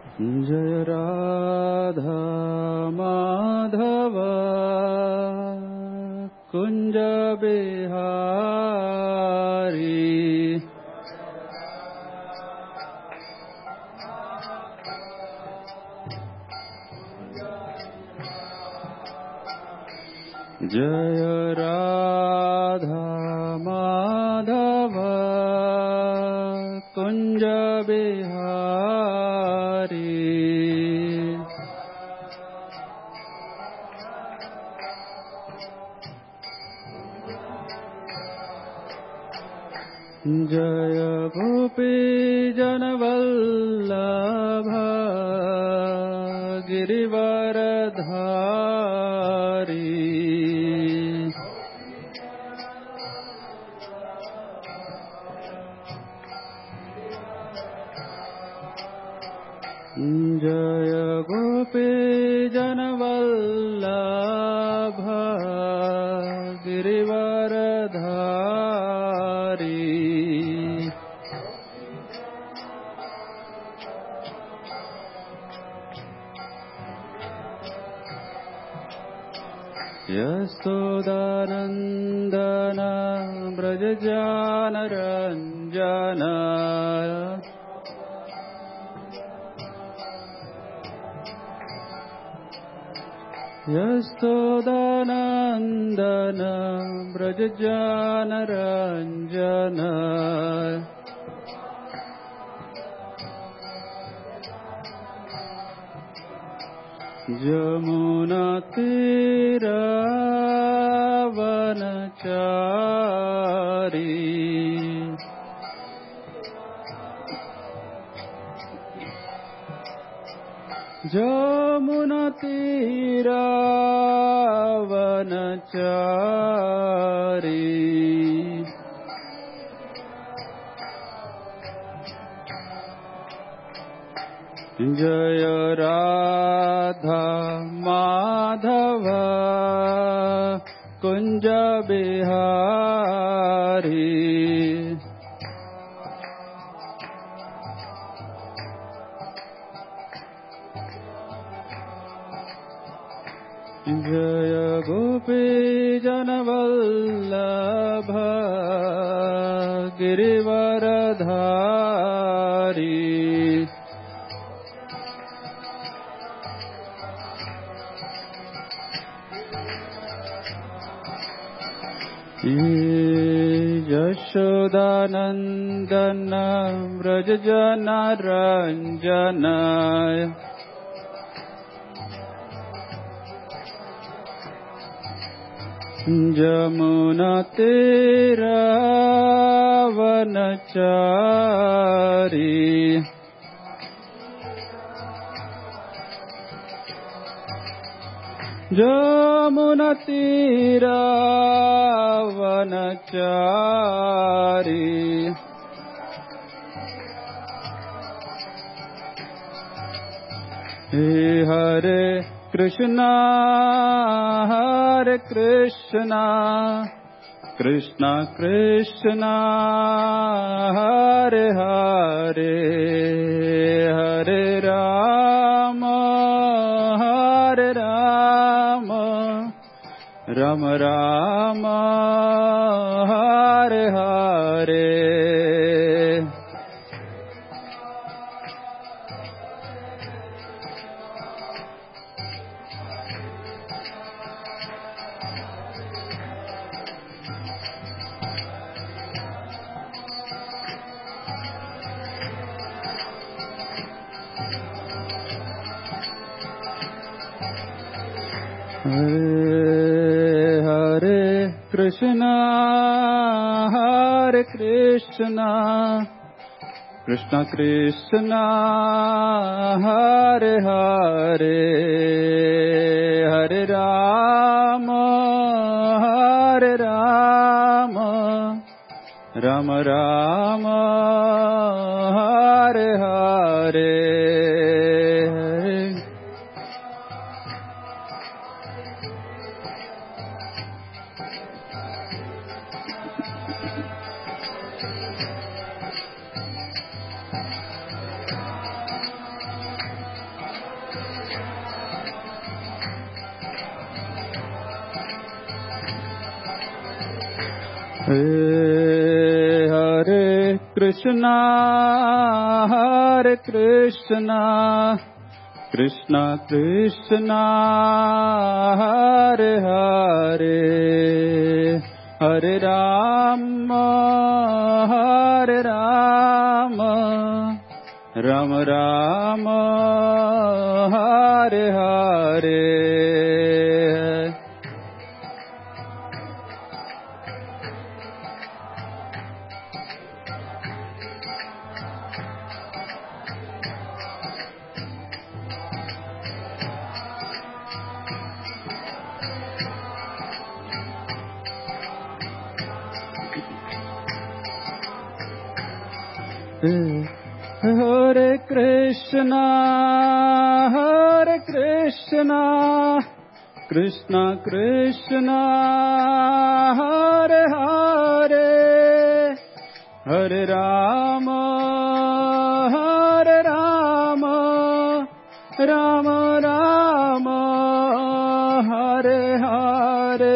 जय राधा माधव कुंज बिहारी। जय राधा माधव कुंज बिहारी। जय गोपी जनवल्लभ गिरिवरधारी। जय गोपी जनवल्लभ गिरिवरधारी। यशोदानन्दन व्रजजानरञ्जन। यशोदानन्दन व्रजजानरञ्जन। यमुनातीरावनचारी। यमुनातीरावनचारी। जय राधा माधव कुंज बिहारी। जय गोपी जनवल्लभ गिरिवरधारी। यशोदानन्दन व्रजजानरञ्जन। यमुनातीरावनचारी। यमुनातीरावनचारी। हरे कृष्णा हरे कृष्णा कृष्णा कृष्णा हरे हरे। हरे राम राम राम हरे हरे। हरे कृष्णा हरे कृष्णा कृष्णा कृष्णा हरे हरे। हरे Ram Ram Ram Hare Hare. Hare Krishna, Hare Krishna, Krishna Krishna, Hare Hare, Hare Rama, Hare Rama, Rama Rama, Hare Hare. Hare Krishna, Hare Krishna, Krishna Krishna, Hare Hare, Hare Rama, Hare Rama, Rama Rama, Hare Hare.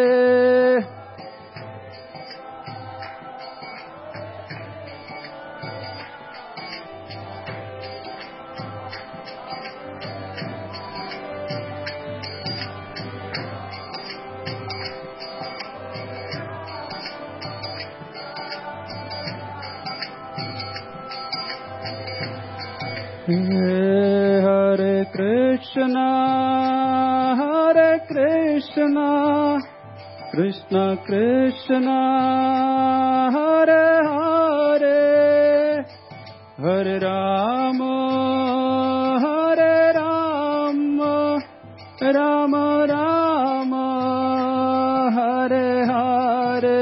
Hare Krishna, Hare Krishna, Krishna Krishna, Hare Hare, Hare Rama, Hare Rama, Rama Rama, Hare Hare.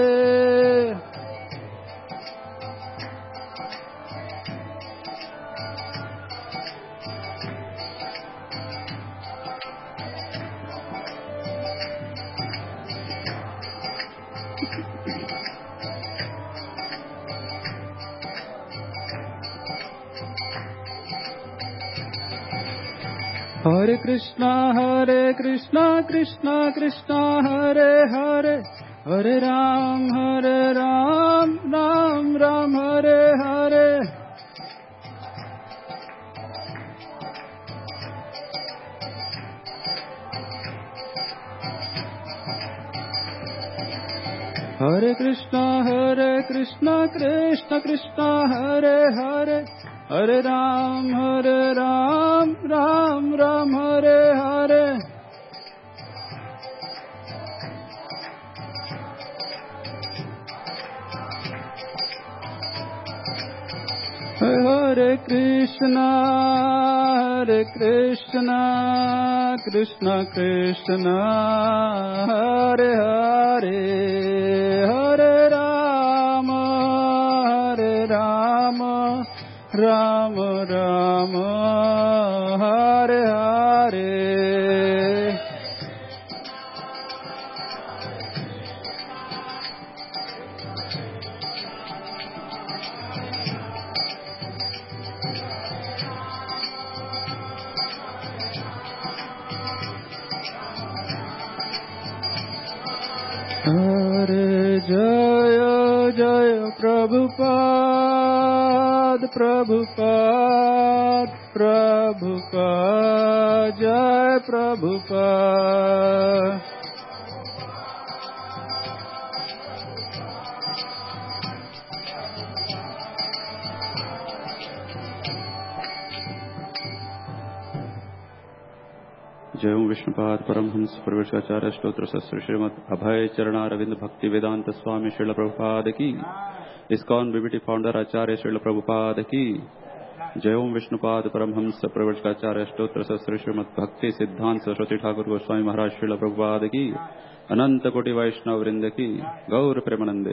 Hare Krishna, Krishna Krishna, Hare Hare, Hare Ram, Ram Ram, Hare Hare. Hare Krishna, Krishna Krishna, Hare Hare, Hare Ram, Ram Ram, Hare Hare. Hare Krishna, Krishna Krishna, Hare Hare, Hare Rama, Rama Rama, Hare Hare. Hare Jaya Jaya Prabhupada, Prabhupada, Prabhupada, Jai Prabhupada. जय ओं विष्णुपाद परमहंस परिव्राजकाचार्य स्तोत्र शस्त्र श्रीमद अभय चरणारविंद भक्ति वेदांत स्वामी श्रील प्रभुपाद की, ISKCON BBT founder Acharya Srila Prabhupada की जय। ओं विष्णुपाद परमहंस परिव्राजकाचार्य स्तोत्र शस्त्र श्रीमद भक्ति सिद्धांत सरस्वती ठाकुर गोस्वामी महाराज श्रील प्रभुपाद की, अनंत कोटि वैष्णव वृंद की, गौर प्रेमानंदे।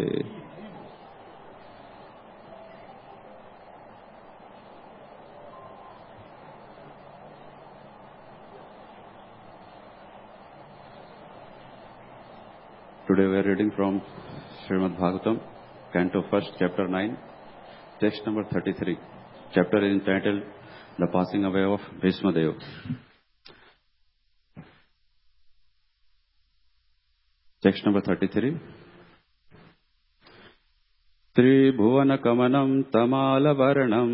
Today we are reading from Srimad Bhagavatam, Canto 1st, Chapter 9, text number 33. Chapter is entitled The Passing Away of Bhishma Deva. Text number 33. त्रिभुवनकमनं तमालवर्णं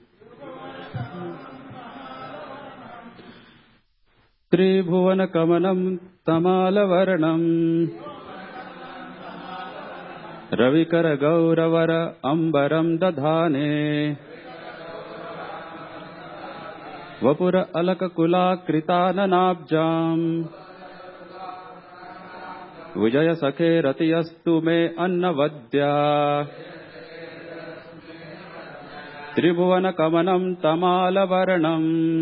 त्रिभुवनकमनं तमालवर्णं रविकरगौरवर अम्बरं दधाने वपुर अलककुलाकृताननाब्जाम् विजय सखे रतियस्तु मे अन्नवद्या त्रिभुवनकमनं तमालवर्णं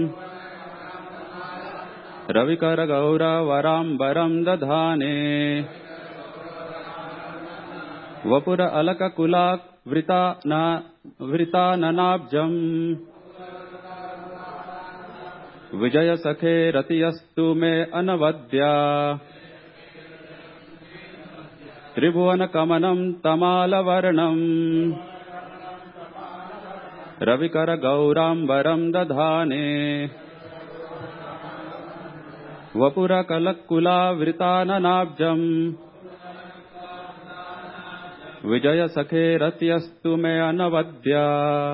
रविकरगौरवराम्बरं दधाने वपुर अलककुलावृताननाब्जम् विजय सखे रतियस्तु मे अनवद्या त्रिभुवनकमनं तमालवर्णं रविकरगौराम्बरं दधाने वपुरकलकुलावृताननाब्जम् विजय सखे रतियस्तु मे अनवद्या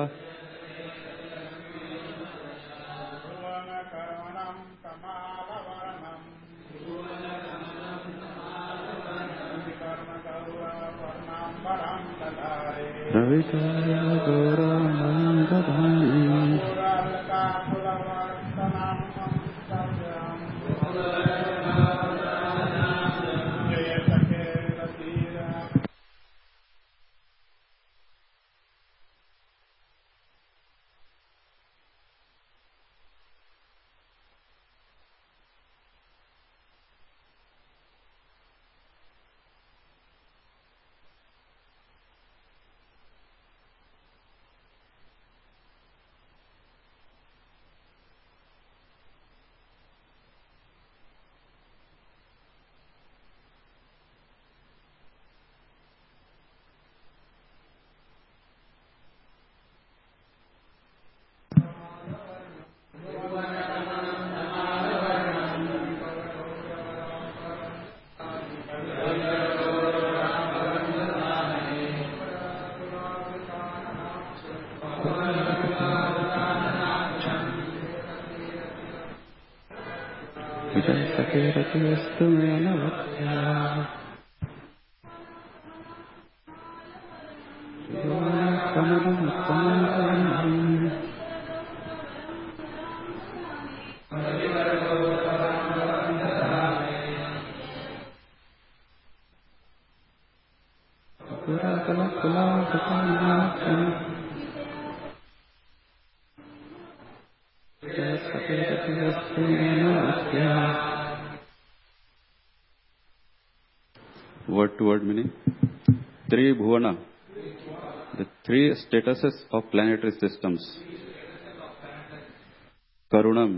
रविकरगौराम्बरं दधाने रतियस्तु मे अनवद्या त्रिभुवनकमनं तमालवर्णं वपुरकलकुलावृताननाब्जम् विजय सखे रतियस्तु मे अनवद्या. Word to word meaning. Tribhuvana, the three statuses of planetary systems. Karunam,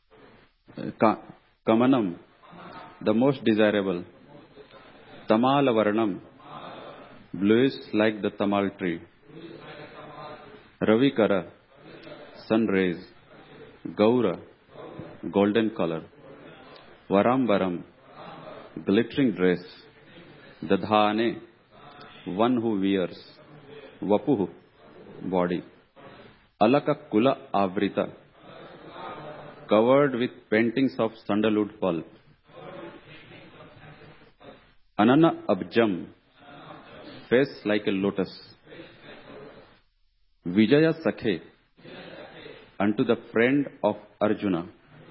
Kamanam, the most desirable. Tamalavarnam, bluish like the tamal tree. Ravikara, sun rays. Gaura, golden color. Varambaram, glittering dress. Dadhane, one who wears. Vapuhu, body. Alaka kula avrita, covered with paintings of sandalwood pulp. Anana abjam, face like a lotus. Vijaya sakhe, unto the friend of Arjuna.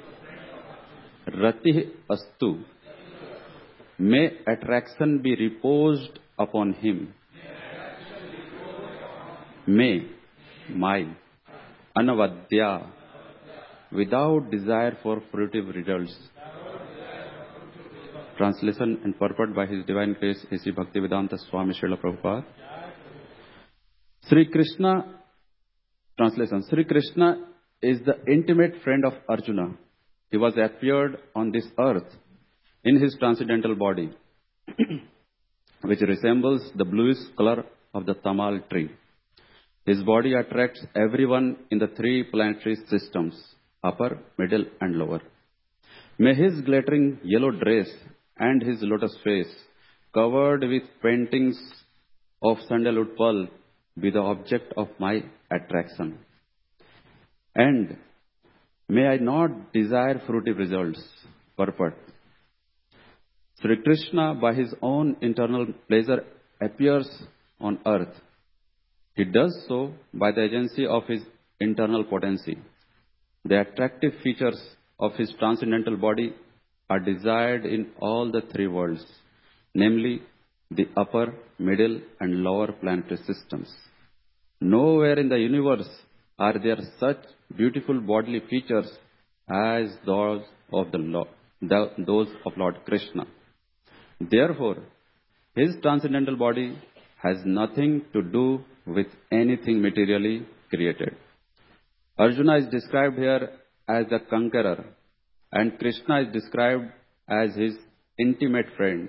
Ratih astu, may attraction be reposed upon him. May, my, anavadya, without desire for fruitive results. Translation and purport by His Divine Grace, A.C. Bhaktivedanta Swami Srila Prabhupada. Sri Krishna, translation, Sri Krishna is the intimate friend of Arjuna. He was appeared on this earth in his transcendental body, which resembles the bluish color of the tamal tree. His body attracts everyone in the three planetary systems, upper, middle and lower. May his glittering yellow dress and his lotus face, covered with paintings of sandalwood pulp, be the object of my attraction. And may I not desire fruitive results, purport. Sri Krishna, by his own internal pleasure, appears on earth. He does so by the agency of his internal potency. The attractive features of his transcendental body are desired in all the three worlds, namely the upper, middle, and lower planetary systems. Nowhere in the universe are there such beautiful bodily features as those of those of Lord Krishna. Therefore, his transcendental body has nothing to do with anything materially created. Arjuna is described here as the conqueror, and Krishna is described as his intimate friend.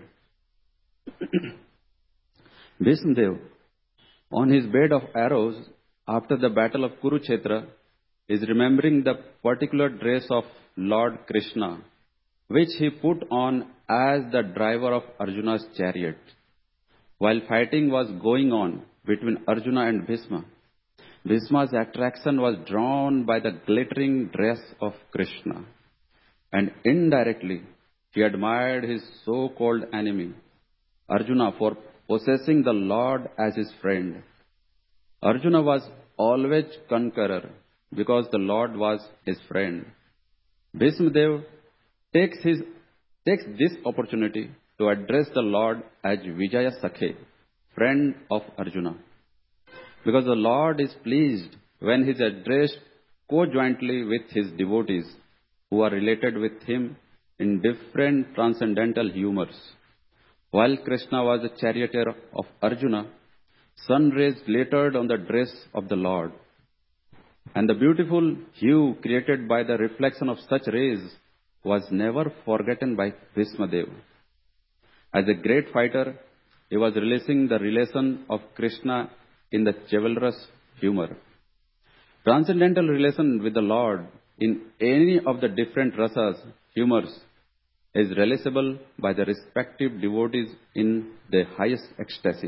Bhishmadev, on his bed of arrows after the battle of Kurukshetra, is remembering the particular dress of Lord Krishna, which he put on as the driver of Arjuna's chariot. While fighting was going on between Arjuna and Bhishma, Bhishma's attraction was drawn by the glittering dress of Krishna, and indirectly he admired his so-called enemy, Arjuna, for possessing the Lord as his friend. Arjuna was always conqueror because the Lord was his friend. Bhishmadev takes this opportunity to address the Lord as Vijaya Sakhe, friend of Arjuna, because the Lord is pleased when he is addressed co-jointly with his devotees who are related with him in different transcendental humors. While Krishna was the charioteer of Arjuna, sun rays glittered on the dress of the Lord, and the beautiful hue created by the reflection of such rays was never forgotten by Bhishmadev. As a great fighter, he was releasing the relation of Krishna in the chivalrous humor. Transcendental relation with the Lord in any of the different rasas, humors, is realizable by the respective devotees in the highest ecstasy.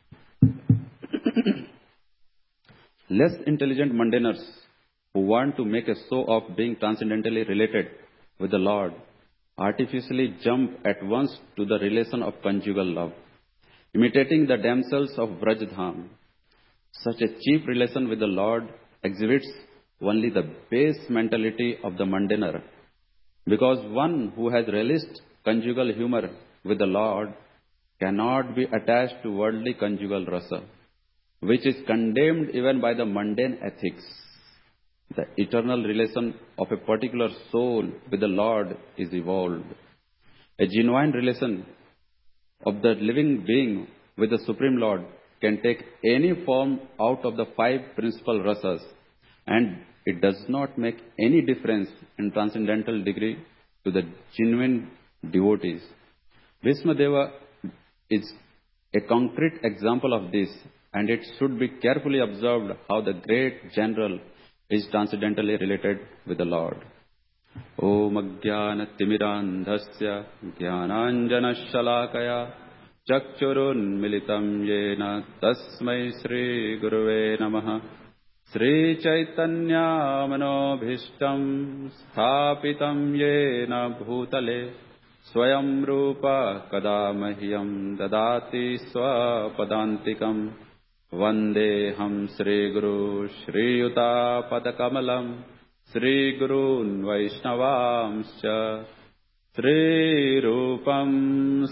Less intelligent mundaners who want to make a show of being transcendentally related with the Lord artificially jump at once to the relation of conjugal love, imitating the damsels of Braj-dham. Such a cheap relation with the Lord exhibits only the base mentality of the mundaner, because one who has relished conjugal humor with the Lord cannot be attached to worldly conjugal rasa, which is condemned even by the mundane ethics. The eternal relation of a particular soul with the Lord is evolved. A genuine relation of the living being with the Supreme Lord can take any form out of the five principal rasas, and it does not make any difference in transcendental degree to the genuine devotees. Bhishmadeva is a concrete example of this, and it should be carefully observed how the great general is transcendentally related with the Lord. Om Ajnana-timirandhasya Jnananjana-shalakaya Chakchurunmilitam Yena Tasmai Sri Guruve Namaha. Sri Chaitanya Manobhishtam Sthapitam Yena Bhutale Swayam Rupa Kadamahyam Dadati Swapadantikam Vandeham Sri Guru Shri Yuta Padakamalam Sri Gurun Vaishnavamscha Sri Rupam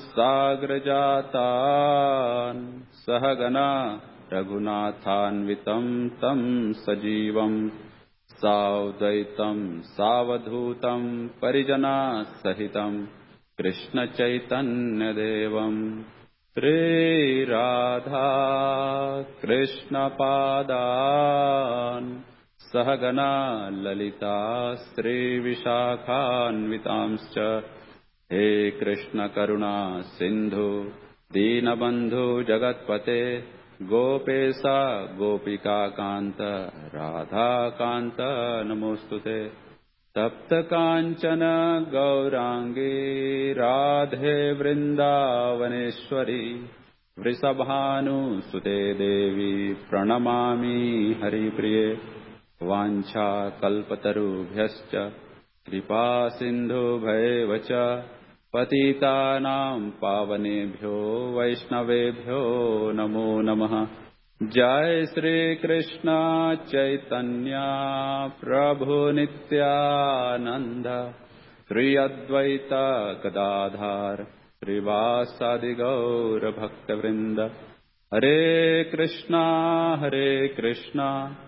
Sagrajatan Sahagana Raghunathanvitam Tam Sajivam Saudaitam Savadhutam Parijana Sahitam Krishna Chaitanya Devam Sri Radha Krishna Padan Sahagana Lalita Sri Vishakhanvitamscha He Krishna Karuna Sindhu Dinabandhu Jagatpate Gopesa Gopika Kanta Radha Kanta Namostute Tapta Kanchana Gaurangi Radhe Vrindavaneshwari वृषभानुसुते देवी प्रणमामि हरिप्रिये वाञ्छा कल्पतरुभ्यश्च कृपा सिन्धुभैव च पतितानां पावनेभ्यो वैष्णवेभ्यो नमो नमः। जय श्री कृष्ण चैतन्य प्रभु नित्यानंद श्री अद्वैत गदाधर श्रीवासादि गौर भक्तवृंद। हरे कृष्णा कृष्णा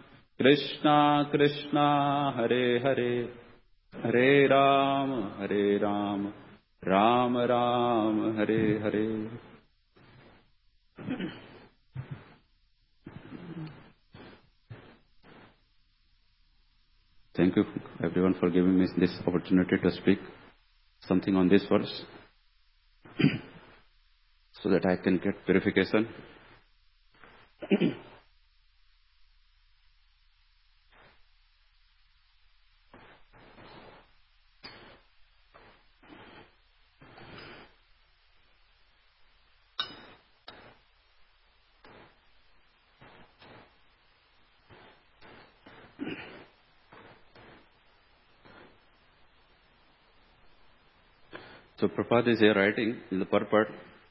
कृष्णा हरे हरे, हरे Ram Ram Ram Hare Hare. Thank you everyone for giving me this opportunity to speak something on this verse so that I can get purification. So Prabhupada is here writing in the purport.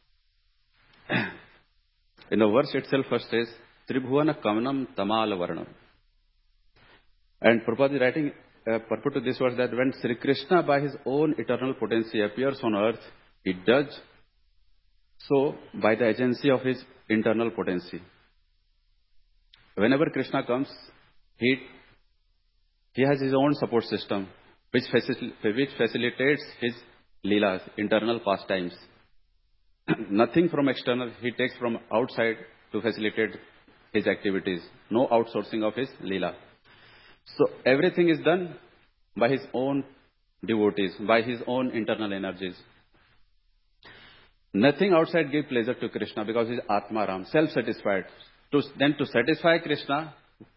In the verse itself first says, Tribhuvana Kamanam Tamala Varnam. And Prabhupada is writing purport to this verse that when Sri Krishna by his own eternal potency appears on earth, he does so by the agency of his internal potency. Whenever Krishna comes, he has his own support system which facilitates his Leelas, internal pastimes. Nothing from external, he takes from outside to facilitate his activities. No outsourcing of his Leela. So everything is done by his own devotees, by his own internal energies. Nothing outside gives pleasure to Krishna because he is Atmaram, self-satisfied. Then to satisfy Krishna,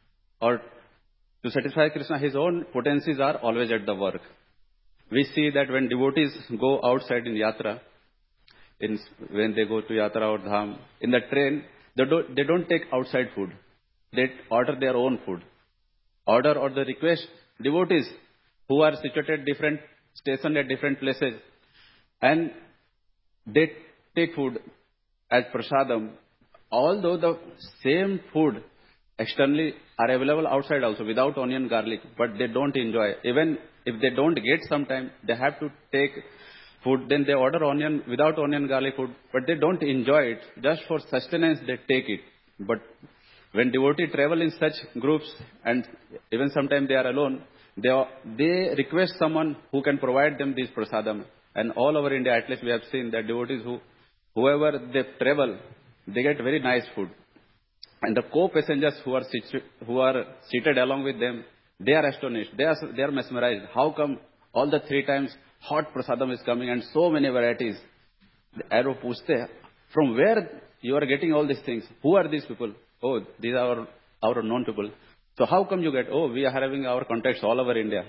his own potencies are always at the work. We see that when devotees go outside in yatra, when they go to yatra or dham, in the train, they don't take outside food. They order their own food. Order or the request devotees who are situated at different stations at different places, and they take food as prasadam. Although the same food externally are available outside also without onion, garlic, but they don't enjoy. Even if they don't get sometime, they have to take food. Then they order without onion, garlic food, but they don't enjoy it. Just for sustenance, they take it. But when devotees travel in such groups, and even sometimes they are alone, they request someone who can provide them this prasadam. And all over India, at least we have seen that devotees whoever they travel, they get very nice food. And the co-passengers who are seated along with them, they are astonished. They are mesmerized. How come all the 3 times hot prasadam is coming and so many varieties? The arrow pushte, from where you are getting all these things? Who are these people? Oh, these are our known people. So how come you get? Oh, we are having our contacts all over India.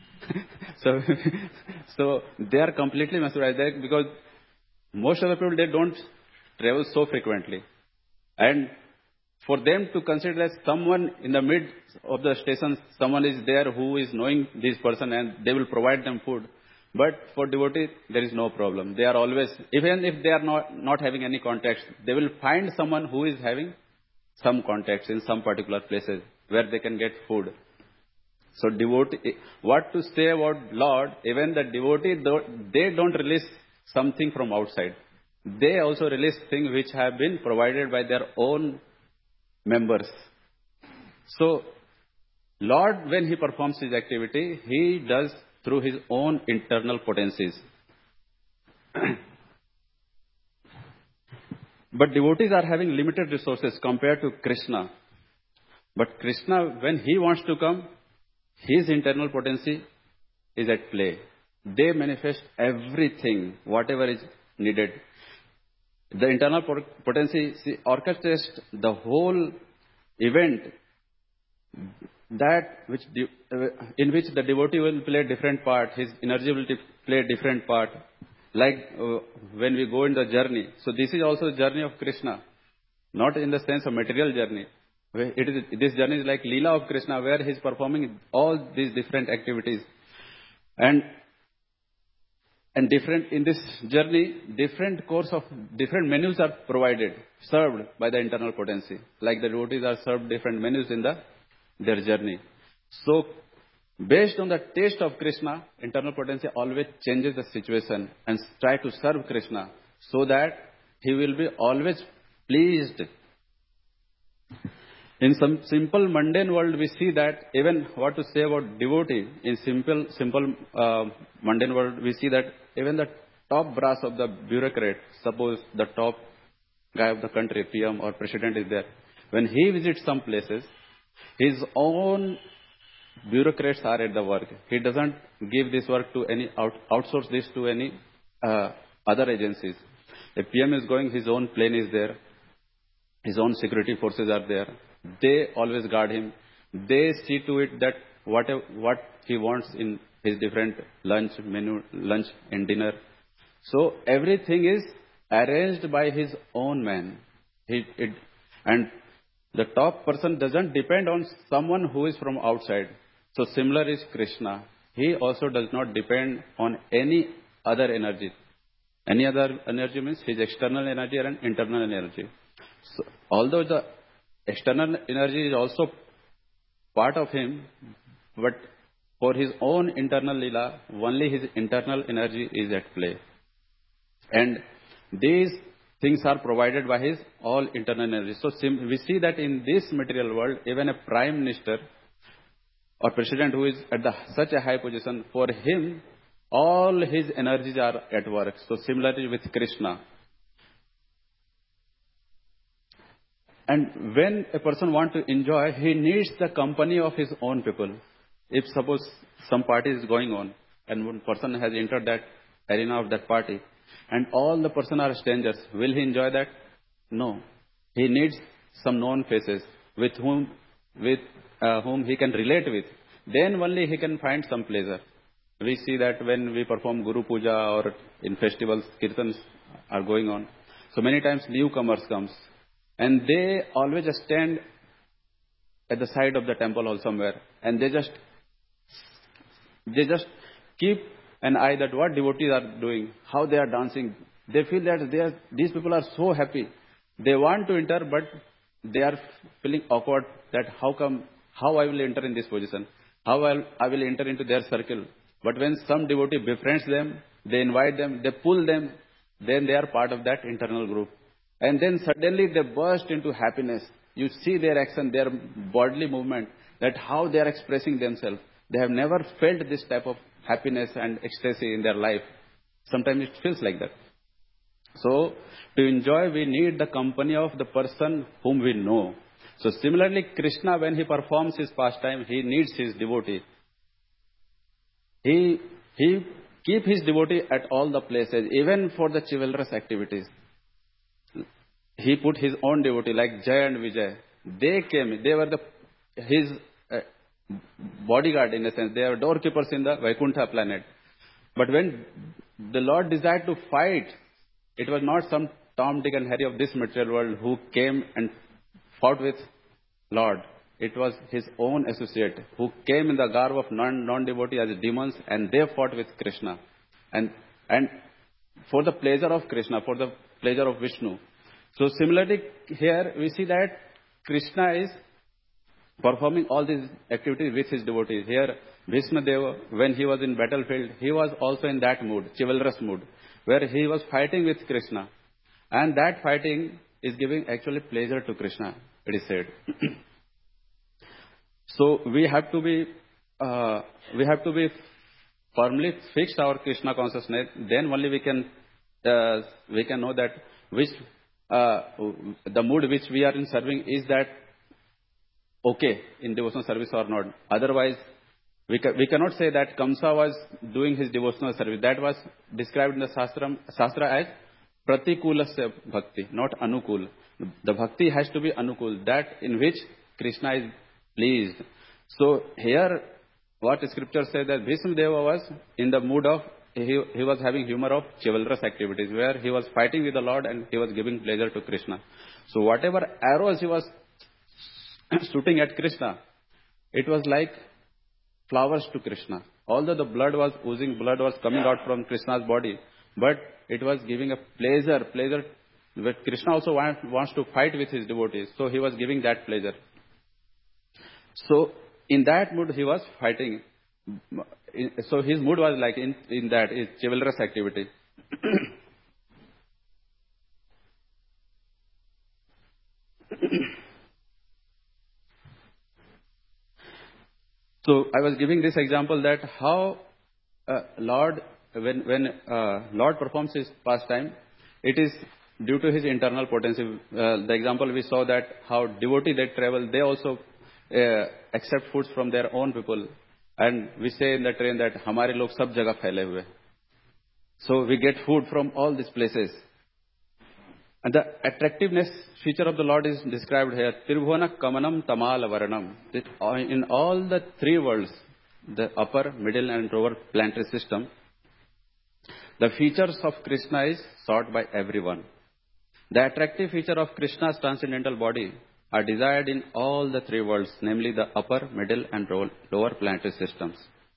So they are completely mesmerized because most of the people, they don't travel so frequently. And for them to consider that someone in the mid of the station, someone is there who is knowing this person and they will provide them food. But for devotees, there is no problem. They are always, even if they are not having any contacts, they will find someone who is having some contacts in some particular places where they can get food. So what to say about Lord, even the devotee, they don't release something from outside. They also release things which have been provided by their own members. So Lord, when he performs his activity, he does through his own internal potencies. But devotees are having limited resources compared to Krishna. But Krishna, when he wants to come, his internal potency is at play. They manifest everything, whatever is needed. The internal potency orchestrates the whole event in which the devotee will play different part, his energy will play different part. like when we go in the journey. So this is also the journey of Krishna, not in the sense of material journey. This journey is like Leela of Krishna, where he is performing all these different activities. And different in this journey, different course of different menus are provided, served by the internal potency. Like the devotees are served different menus in their journey. So, based on the taste of Krishna, internal potency always changes the situation and try to serve Krishna so that he will be always pleased. In some simple mundane world, we see that even what to say about devotee, in simple mundane world, we see that even the top brass of the bureaucrat, suppose the top guy of the country, PM or president is there, when he visits some places, his own bureaucrats are at the work. He doesn't give this work to any, outsource this to any other agencies. A PM is going, his own plane is there, his own security forces are there. They always guard him. They see to it that what he wants in his different lunch and dinner. So everything is arranged by his own man. And the top person doesn't depend on someone who is from outside. So similar is Krishna. He also does not depend on any other energy. Any other energy means his external energy and internal energy. So, although the external energy is also part of him, but for his own internal lila, only his internal energy is at play. And these things are provided by his all internal energy. So we see that in this material world, even a prime minister or president who is at such a high position, for him, all his energies are at work. So similarly with Krishna. And when a person wants to enjoy, he needs the company of his own people. If suppose some party is going on and one person has entered that arena of that party and all the person are strangers, will he enjoy that? No. He needs some known faces with whom he can relate with. Then only he can find some pleasure. We see that when we perform Guru Puja or in festivals, kirtans are going on. So many times newcomers comes. And they always stand at the side of the temple or somewhere. And they just keep an eye that what devotees are doing, how they are dancing. They feel that these people are so happy. They want to enter, but they are feeling awkward that how I will enter in this position? How I will enter into their circle? But when some devotee befriends them, they invite them, they pull them, then they are part of that internal group. And then suddenly they burst into happiness. You see their action, their bodily movement, that how they are expressing themselves. They have never felt this type of happiness and ecstasy in their life. Sometimes it feels like that. So, to enjoy, we need the company of the person whom we know. So, similarly, Krishna, when he performs his pastime, he needs his devotee. He keep his devotee at all the places, even for the chivalrous activities. He put his own devotee like Jay and Vijay. They came. They were his bodyguard in a sense. They are doorkeepers in the Vaikuntha planet. But when the Lord desired to fight, it was not some Tom, Dick and Harry of this material world who came and fought with Lord. It was his own associate who came in the garb of non-devotee as demons, and they fought with Krishna. And for the pleasure of Krishna, for the pleasure of Vishnu. So similarly, here we see that Krishna is performing all these activities with his devotees. Here, Bhishma Deva, when he was in battlefield, he was also in that mood, chivalrous mood, where he was fighting with Krishna. And that fighting is giving actually pleasure to Krishna, it is said. So we have to be firmly fixed our Krishna consciousness. Then only we can know that the mood which we are in serving, is that okay in devotional service or not. Otherwise, we cannot say that Kamsa was doing his devotional service. That was described in the Shastra as Pratikulasya Bhakti, not Anukul. The Bhakti has to be Anukul, that in which Krishna is pleased. So here, what scripture says that Bhishma Deva was in the mood of he was having humor of chivalrous activities, where he was fighting with the Lord and he was giving pleasure to Krishna. So whatever arrows he was shooting at Krishna, it was like flowers to Krishna. Although the blood was oozing, blood was coming out from Krishna's body, but it was giving a pleasure. But Krishna also wants to fight with his devotees, so he was giving that pleasure. So in that mood he was fighting. So his mood was like in that is chivalrous activity. So I was giving this example that how Lord, when Lord performs his pastime, it is due to his internal potency. The example we saw that how devotee they travel, they also accept foods from their own people. And we say in the train that हमारे लोग सब जगह फैले हुए. So we get food from all these places. And the attractiveness feature of the Lord is described here. Tirubhuvana Kamanam Tamal Varanam. In all the three worlds, the upper, middle and lower planetary system, the features of Krishna is sought by everyone. The attractive feature of Krishna's transcendental body are desired in all the three worlds, namely the upper, middle and lower planetary systems.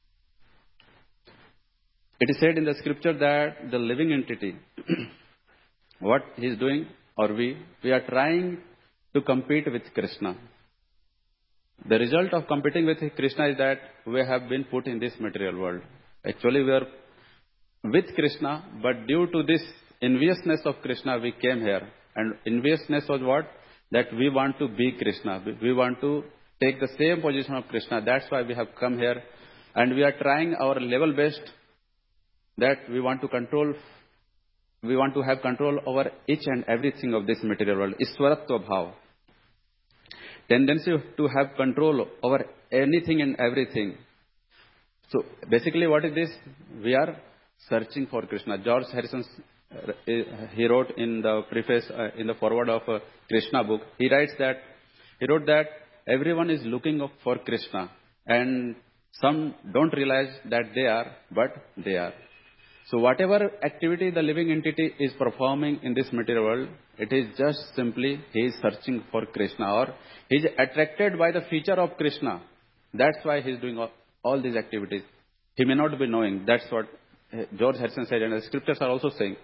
It is said in the scripture that the living entity, what he is doing, or we are trying to compete with Krishna. The result of competing with Krishna is that we have been put in this material world. Actually, we are with Krishna, but due to this enviousness of Krishna, we came here. And enviousness was what? That we want to be Krishna. We want to take the same position of Krishna. That's why we have come here. And we are trying our level best that we want to control. We want to have control over each and everything of this material world. Iswaratva bhav. Tendency to have control over anything and everything. So basically what is this? We are searching for Krishna. George Harrison, he wrote in the preface, in the foreword of Krishna book, he wrote that everyone is looking for Krishna. And some don't realize that they are, but they are. So whatever activity the living entity is performing in this material world, it is just simply he is searching for Krishna, or he is attracted by the feature of Krishna. That's why he is doing all these activities. He may not be knowing. That's what George Harrison said, and the scriptures are also saying.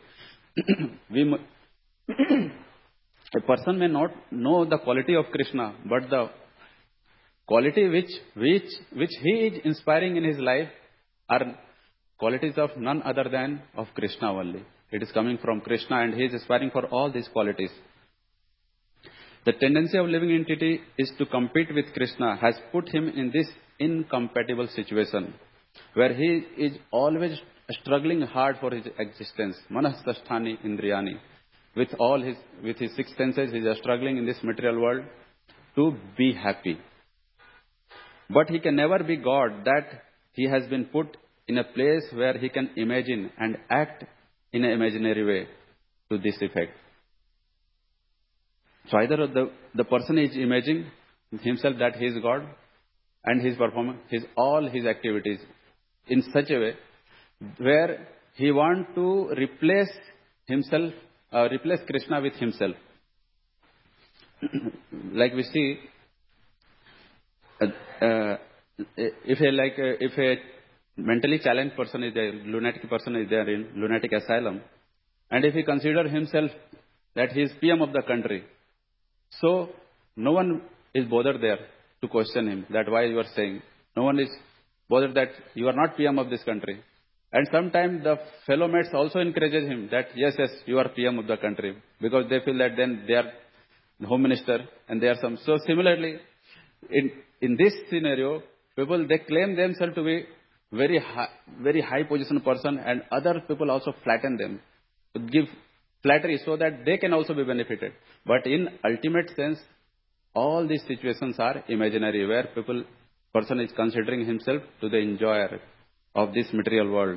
A person may not know the quality of Krishna, but the quality which he is inspiring in his life are qualities of none other than of Krishna only. It is coming from Krishna, and he is aspiring for all these qualities. The tendency of living entity is to compete with Krishna has put him in this incompatible situation, where he is always struggling hard for his existence. Manasasthani indriyani. With his six senses, he is struggling in this material world to be happy. But he can never be God, that he has been put in a place where he can imagine and act in an imaginary way to this effect. So either the person is imagining himself that he is God, and he is performing all his activities in such a way where he wants to replace Krishna with himself. Like we see, if a mentally challenged person is there, lunatic person is there in lunatic asylum, and if he considers himself that he is PM of the country, so no one is bothered there to question him that why you are saying. No one is bothered that you are not PM of this country. And sometimes the fellow mates also encourages him that yes, you are PM of the country, because they feel that then they are home minister and they are some. So similarly, in this scenario, people, they claim themselves to be very high position person, and other people also flatten them, give flattery so that they can also be benefited. But in ultimate sense, all these situations are imaginary, where person is considering himself to the enjoyer of this material world.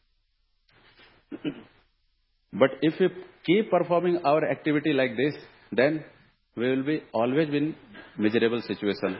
But if we keep performing our activity like this, then we will be always in miserable situation.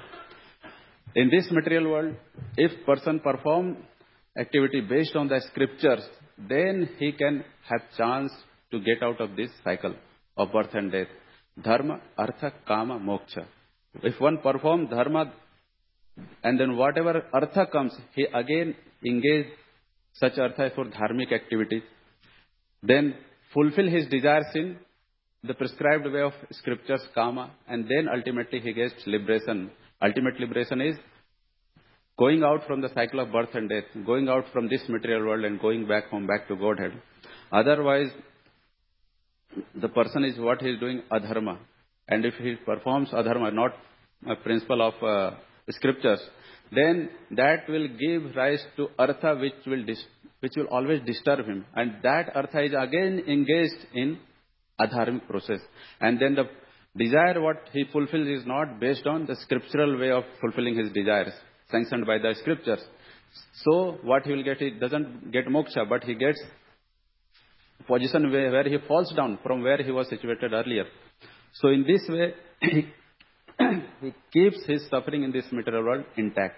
In this material world, if person perform activity based on the scriptures, then he can have chance to get out of this cycle of birth and death. Dharma, artha, kama, moksha. If one performs dharma, and then whatever artha comes, he again engage such artha for dharmic activities, then fulfill his desires in the prescribed way of scriptures, kama, and then ultimately he gets liberation. Ultimate liberation is going out from the cycle of birth and death, going out from this material world and going back home, back to Godhead. Otherwise, the person is what he is doing adharma. And if he performs adharma, not a principle of scriptures, then that will give rise to artha which will always disturb him. And that artha is again engaged in adharmic process. And then the desire what he fulfills is not based on the scriptural way of fulfilling his desires, sanctioned by the scriptures. So what he will get, he doesn't get moksha, but he gets position where he falls down from where he was situated earlier. So in this way, he keeps his suffering in this material world intact.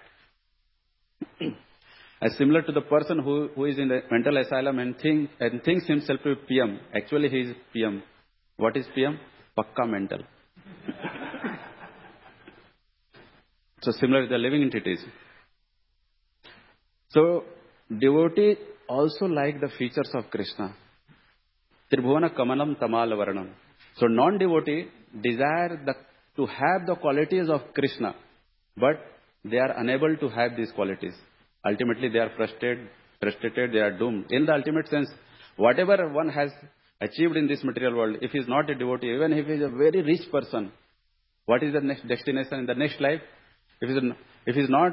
As similar to the person who is in the mental asylum and thinks himself to be PM. Actually, he is PM. What is PM? Pakka mental. So similar to the living entities. So devotee also like the features of Krishna. Tribhuvana Kamalam Tamal Varanam. So non-devotee desire to have the qualities of Krishna, but they are unable to have these qualities. Ultimately, they are frustrated, they are doomed. In the ultimate sense, whatever one has achieved in this material world, if he is not a devotee, even if he is a very rich person, what is the next destination in the next life? If he is not,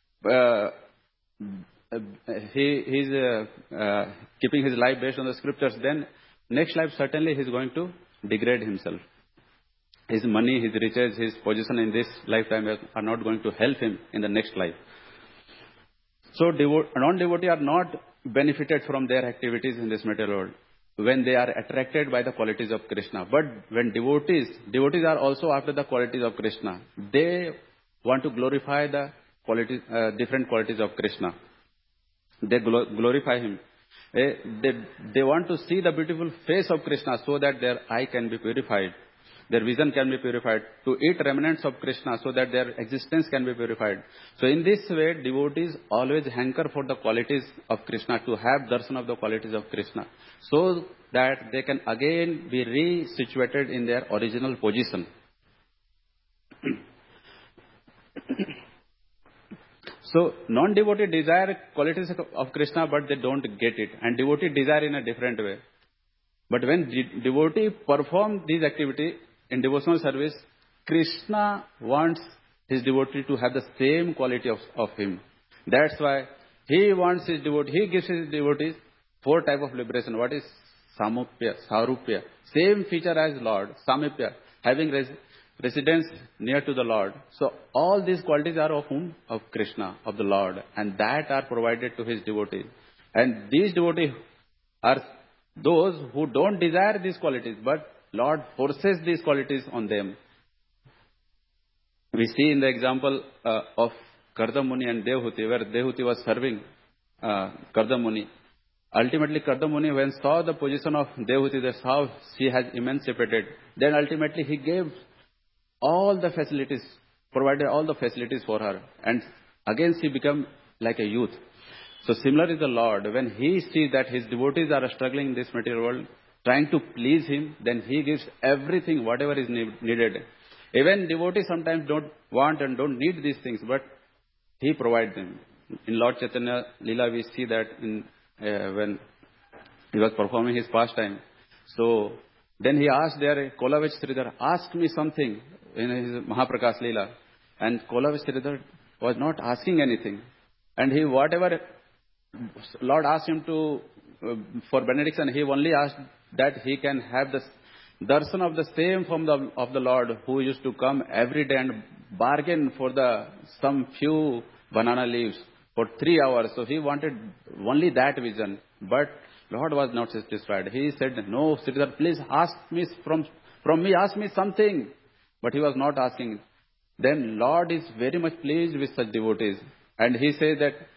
he is keeping his life based on the scriptures, then next life certainly he is going to degrade himself. His money, his riches, his position in this lifetime are not going to help him in the next life. So non-devotee are not benefited from their activities in this material world when they are attracted by the qualities of Krishna. But when devotees are also after the qualities of Krishna. They want to glorify the qualities, different qualities of Krishna. They glorify him. They want to see the beautiful face of Krishna so that their eye can be purified. Their vision can be purified, to eat remnants of Krishna so that their existence can be purified. So in this way, devotees always hanker for the qualities of Krishna, to have darshan of the qualities of Krishna, so that they can again be re-situated in their original position. So non-devotee desire qualities of Krishna, but they don't get it. And devotee desire in a different way. But when devotee perform these activities in devotional service, Krishna wants his devotee to have the same quality of him. That's why he wants his devotee, he gives his devotees 4 types of liberation. What is Samupya, Sarupya? Same feature as Lord, Samipya, having residence near to the Lord. So all these qualities are of whom? Of Krishna, of the Lord. And that are provided to his devotees. And these devotees are those who don't desire these qualities, but Lord forces these qualities on them. We see in the example of Kardam Muni and Devhuti, where Devhuti was serving Kardam Muni. Ultimately, Kardam Muni, when saw the position of Devhuti, that's how she has emancipated. Then ultimately he gave all the facilities, provided all the facilities for her. And again she became like a youth. So similar is the Lord. When he sees that his devotees are struggling in this material world, trying to please him, then he gives everything, whatever is needed. Even devotees sometimes don't want and don't need these things, but he provides them. In Lord Chaitanya Leela, we see that when he was performing his pastime. So then he asked there, Kolavich Sridhar, ask me something in his Mahaprakash Leela. And Kolavich Sridhar was not asking anything. And he, whatever Lord asked him to, for benediction, he only asked that he can have the darshan of the same form of the Lord, who used to come every day and bargain for some few banana leaves for 3 hours. So he wanted only that vision. But Lord was not satisfied. He said, no, Sridhar, please ask me from me, ask me something. But he was not asking. Then Lord is very much pleased with such devotees. And he says that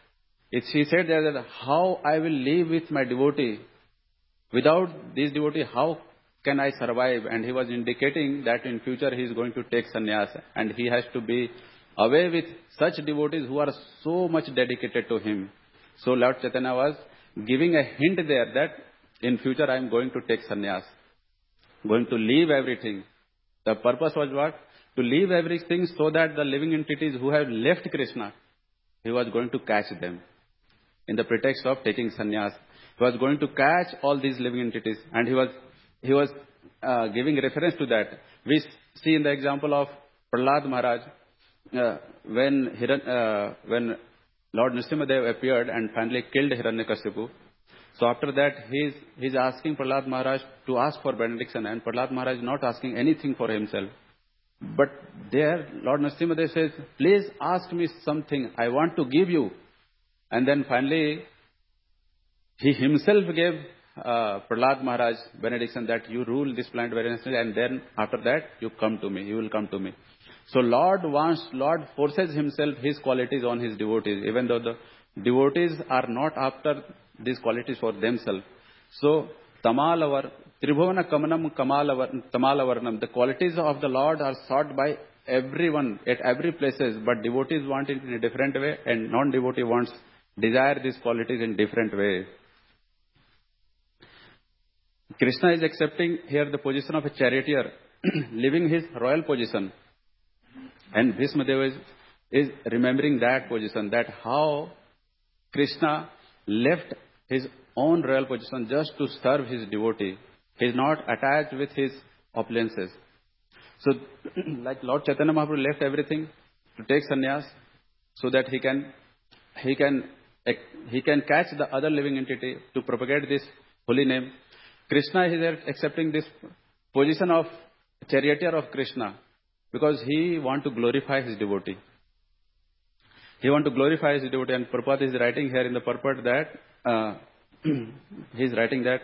He said there that how I will live with my devotee. Without this devotee, how can I survive? And he was indicating that in future he is going to take sannyas and he has to be away with such devotees who are so much dedicated to him. So Lord Chaitanya was giving a hint there that in future I am going to take sannyas, going to leave everything. The purpose was what? To leave everything so that the living entities who have left Krishna, he was going to catch them in the pretext of taking sannyas. He was going to catch all these living entities, and he was giving reference to that. We see in the example of Prahlad Maharaj when Lord Nrsimhadev appeared and finally killed Hiranyakashipu. So after that, he's asking Prahlad Maharaj to ask for benediction, and Prahlad Maharaj is not asking anything for himself. But there, Lord Nrsimhadev says, please ask me something, I want to give you. And then finally, he himself gave Prahlad Maharaj benediction that you rule this planet very nicely, and then after that, you will come to me. So Lord forces himself, his qualities on his devotees, even though the devotees are not after these qualities for themselves. So, Tamalavar, Tribhuvana Kamanam Tamalavarnam, the qualities of the Lord are sought by everyone at every places, but devotees want it in a different way, and non-devotee desire these qualities in different way. Krishna is accepting here the position of a charioteer, leaving his royal position. And Bhishma Deva is remembering that position, that how Krishna left his own royal position just to serve his devotee. He is not attached with his opulences. So, like Lord Chaitanya Mahaprabhu left everything to take sannyas so that he can catch the other living entity to propagate this holy name. Krishna is accepting this position of charioteer of Krishna because he wants to glorify his devotee. He wants to glorify his devotee, and Prabhupada is writing here in the purport that he is writing that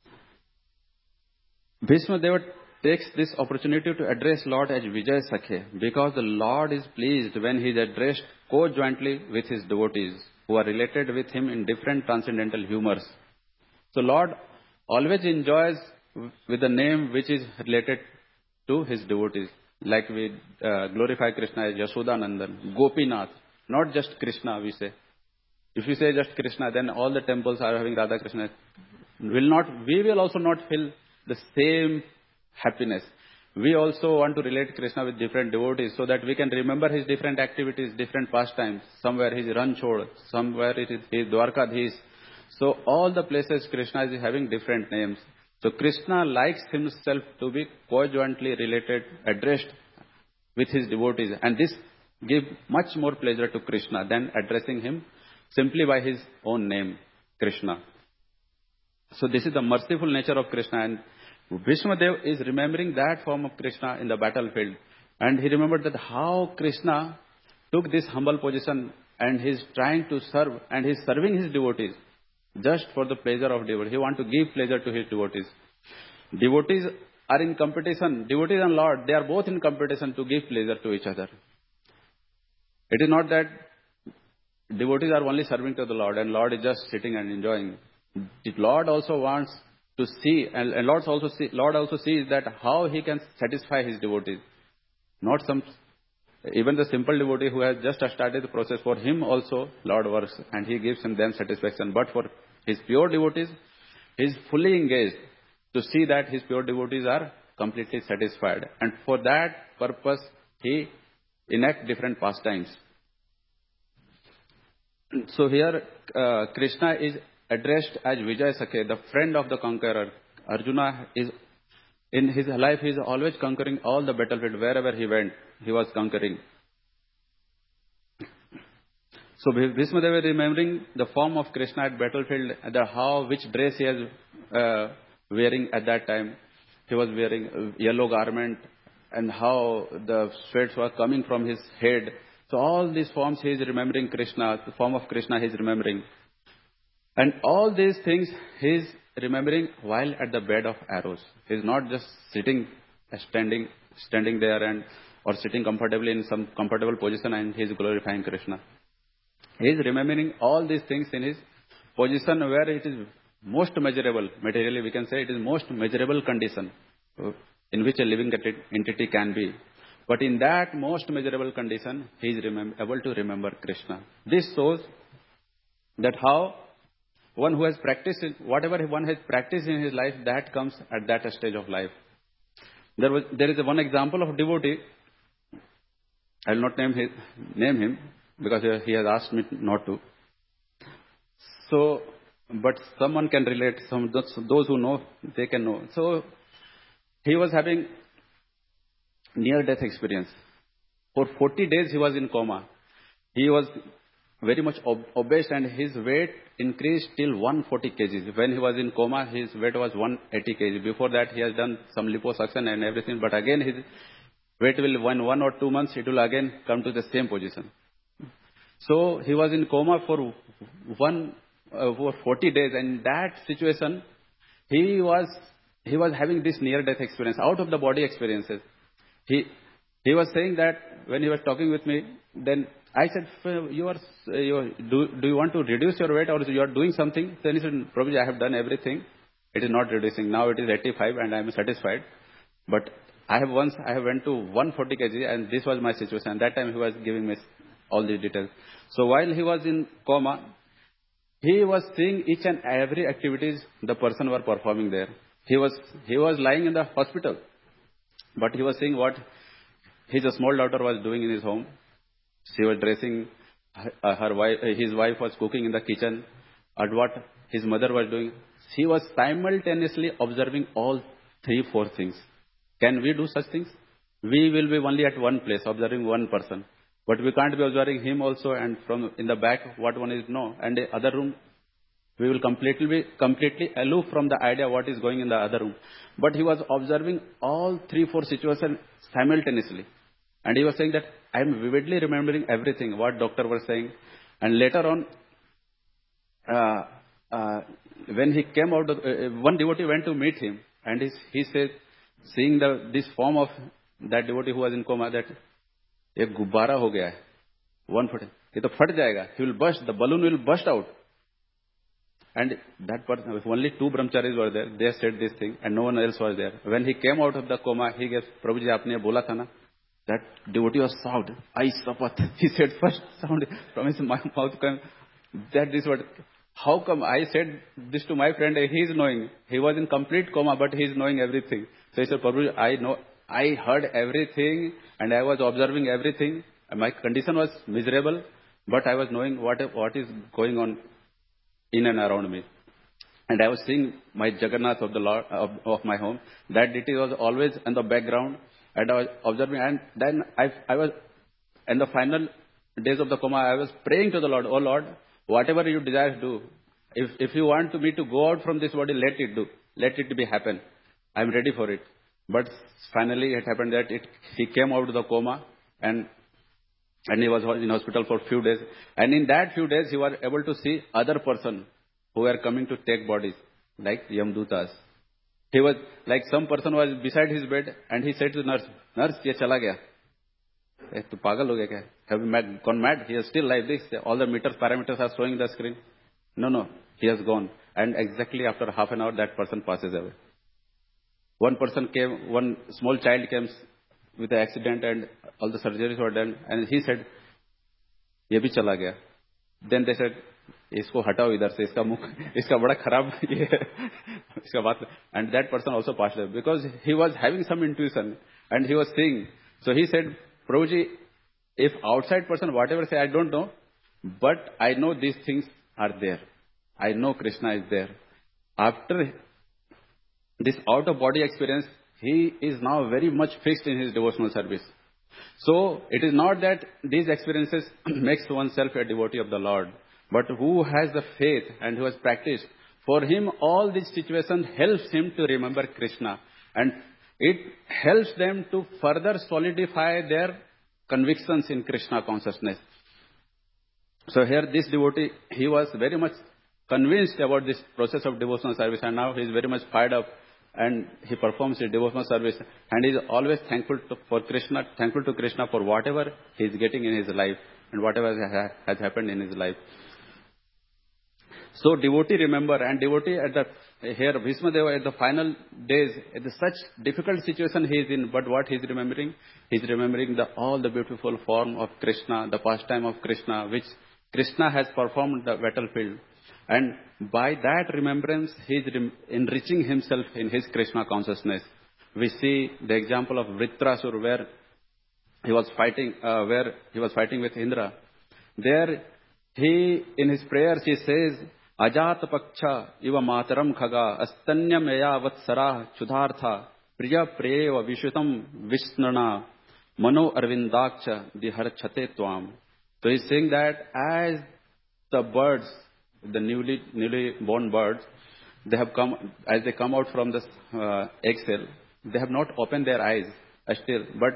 Bhishma Deva takes this opportunity to address Lord as Vijay Sakhe because the Lord is pleased when he is addressed co-jointly with his devotees who are related with him in different transcendental humors. So Lord always enjoys with the name which is related to his devotees. Like we glorify Krishna as Yashodanandan, Gopinath, not just Krishna we say. If we say just Krishna, then all the temples are having Radha Krishna. We will also not feel the same happiness. We also want to relate Krishna with different devotees so that we can remember his different activities, different pastimes. Somewhere he is Ranchod, somewhere it is he is Dwarkadhish. So all the places Krishna is having different names. So Krishna likes himself to be co-jointly related, addressed with his devotees. And this gives much more pleasure to Krishna than addressing him simply by his own name, Krishna. So this is the merciful nature of Krishna, and Bhishma Dev is remembering that form of Krishna in the battlefield. And he remembered that how Krishna took this humble position and he is trying to serve and he is serving his devotees just for the pleasure of devotees. He wants to give pleasure to his devotees. Devotees are in competition. Devotees and Lord, they are both in competition to give pleasure to each other. It is not that devotees are only serving to the Lord and Lord is just sitting and enjoying. The Lord also wants to see, and Lord also sees that how he can satisfy his devotees. Not even the simple devotee who has just started the process, for him also Lord works and he gives them satisfaction. But for his pure devotees, he is fully engaged to see that his pure devotees are completely satisfied. And for that purpose, he enacts different pastimes. So here, Krishna is addressed as Vijay Sakhe, the friend of the conqueror. Arjuna is, in his life, he is always conquering all the battlefield. Wherever he went, he was conquering. So Bhishma Deva remembering the form of Krishna at battlefield, which dress he is wearing at that time. He was wearing a yellow garment, and how the sweats were coming from his head. So all these forms he is remembering Krishna, the form of Krishna he is remembering. And all these things he is remembering while at the bed of arrows. He is not just standing there or sitting comfortably in some comfortable position and he is glorifying Krishna. He is remembering all these things in his position where it is most measurable. Materially, we can say it is most measurable condition in which a living entity can be. But in that most measurable condition, he is able to remember Krishna. This shows that how one who has practiced, whatever one has practiced in his life, that comes at that stage of life. There is one example of devotee. I will not name him because he has asked me not to. So, but someone can relate. Those who know, they can know. So, he was having near-death experience. For 40 days, he was in coma. He was very much obese and his weight increased till 140 kgs. When he was in coma, his weight was 180 kg. Before that, he has done some liposuction and everything. But again, his weight will, in 1 or 2 months, it will again come to the same position. So he was in coma for 40 days. And in that situation, he was having this near-death experience, out-of-the-body experiences. He was saying that when he was talking with me, then I said, do you want to reduce your weight or you are doing something? Then he said, Prabhuji, I have done everything. It is not reducing. Now it is 85 and I am satisfied. But I went to 140 kg and this was my situation. And that time he was giving me all these details. So while he was in coma, he was seeing each and every activities the person were performing there. He was lying in the hospital, but he was seeing what his small daughter was doing in his home. She was dressing her wife. His wife was cooking in the kitchen. And what his mother was doing, he was simultaneously observing all 3-4 things. Can we do such things? We will be only at one place observing one person, but we can't be observing him also. And from in the back, what one is no, and the other room, we will completely aloof from the idea what is going in the other room. But he was observing all 3-4 situations simultaneously. And he was saying that I am vividly remembering everything, what doctor was saying. And later on, when he came out, one devotee went to meet him. And he said, seeing this form of that devotee who was in coma, that एक गुब्बारा हो गया है, 140, ये तो फट जाएगा, he will burst, the balloon will burst out. And that person, only 2 brahmacharis were there. They said this thing, and no one else was there. When he came out of the coma, he gave, Prabhuji, aapne bola tha na? That devotee was shocked. I sapat. He said first sound from his mouth came that this word. How come I said this to my friend? He is knowing. He was in complete coma, but he is knowing everything. So he said, Prabhuji, I know. I heard everything and I was observing everything. My condition was miserable, but I was knowing what is going on in and around me. And I was seeing my Jagannath of the Lord of my home. That deity was always in the background, and I was observing. And then I was in the final days of the coma. I was praying to the Lord, oh Lord, whatever you desire, do. If you want me to go out from this body, let it do. Let it be happen. I am ready for it. But finally, it happened that he came out of the coma, and he was in hospital for a few days. And in that few days, he was able to see other person who were coming to take bodies, like Yamdutas. He was like some person was beside his bed, and he said to the nurse, "Nurse, ye chala gaya." "Tu pagal ho gaya kya? Have you gone mad? He is still like this. All the parameters are showing the screen." No, he has gone. And exactly after half an hour, that person passes away. One small child came with an accident and all the surgeries were done. And he said, "Ye bhi chala gaya." Then they said, "Isko hatao idhar se, iska bada kharab ye hai, iska baat." And that person also passed away because he was having some intuition and he was seeing. So he said, "Prabhuji, if outside person whatever say, I don't know, but I know these things are there. I know Krishna is there." After this out-of-body experience, he is now very much fixed in his devotional service. So, it is not that these experiences makes oneself a devotee of the Lord, but who has the faith and who has practiced, for him all these situations helps him to remember Krishna, and it helps them to further solidify their convictions in Krishna consciousness. So here this devotee, he was very much convinced about this process of devotional service, and now he is very much fired up and he performs his devotional service, and he is always thankful to Krishna for whatever he is getting in his life. and whatever has happened in his life. So devotee remember, and devotee here Bhishma Deva at the final days, at such difficult situation he is in, but what he is remembering? He is remembering all the beautiful form of Krishna, the pastime of Krishna, which Krishna has performed the battlefield. And by that remembrance, he is enriching himself in his Krishna consciousness. We see the example of Vritrasur, where he was fighting with Indra. There, in his prayers, he says, Ajat Paksha Iva Mataram Khaga Astanyam Eya Vatsara Chudhartha Priya Preva Vishutam Visnana Mano Arvindaksha Dihar Chate Tvam. So he's saying that as the birds, the newly born birds, as they come out from this eggshell, they have not opened their eyes still, but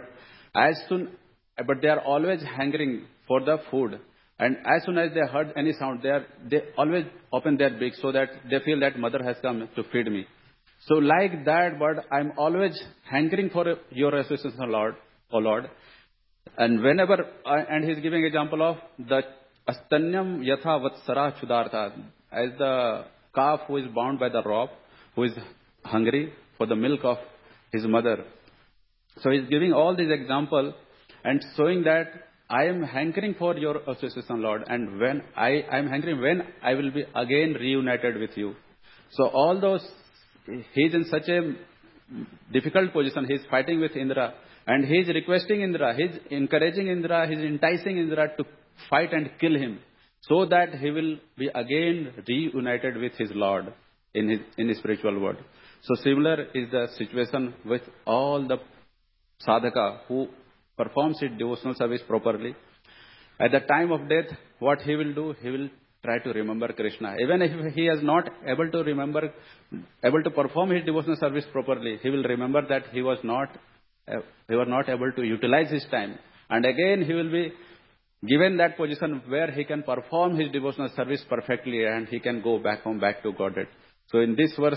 they are always hungering for the food. And as soon as they heard any sound, they always open their beaks so that they feel that mother has come to feed me. So like that bird, I'm always hankering for your assistance, O Lord. And and he's giving example of the Astanyam Yatha Vatsara Chudartha, as the calf who is bound by the rope, who is hungry for the milk of his mother. So he's giving all these examples and showing that I am hankering for your association, Lord, and when I am hankering, when I will be again reunited with you. So all those, he's in such a difficult position. He's fighting with Indra, and he's requesting Indra, he's encouraging Indra, he's enticing Indra to fight and kill him, so that he will be again reunited with his Lord in his spiritual world. So similar is the situation with all the sadhaka who performs his devotional service properly. At the time of death, what he will do? He will try to remember Krishna. Even if he is not able to perform his devotional service properly, he will remember that he was not able to utilize his time. And again, he will be given that position where he can perform his devotional service perfectly and he can go back home, back to Godhead. So in this verse,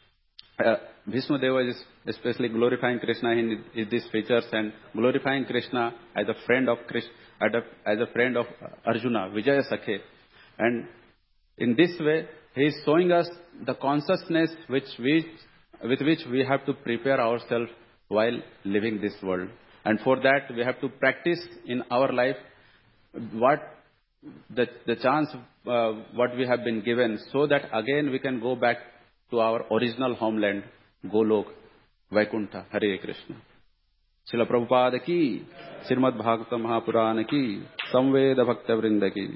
Bhishma Deva is especially glorifying Krishna in these features and glorifying Krishna as a friend of Arjuna, Vijaya Sakhe. And in this way, he is showing us the consciousness with which we have to prepare ourselves while living this world. And for that, we have to practice in our life what the chance what we have been given, so that again we can go back to our original homeland, Golok, Vaikuntha. Hare Krishna. Srila Prabhupada ki, Srimad Bhagavata Mahapurana ki, Samveda Bhakta Vrinda ki.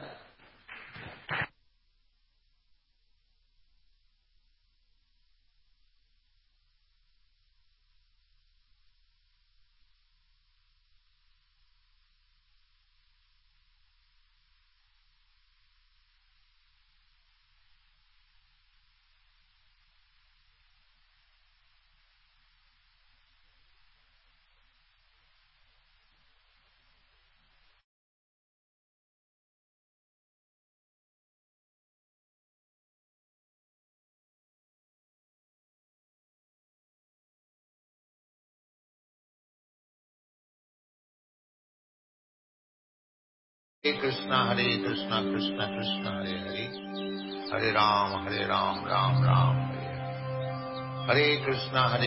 Hare Krishna, Krishna Krishna, Hare Hare. Hare Ram, Ram Ram, Hare Hare. Hare Krishna, Hare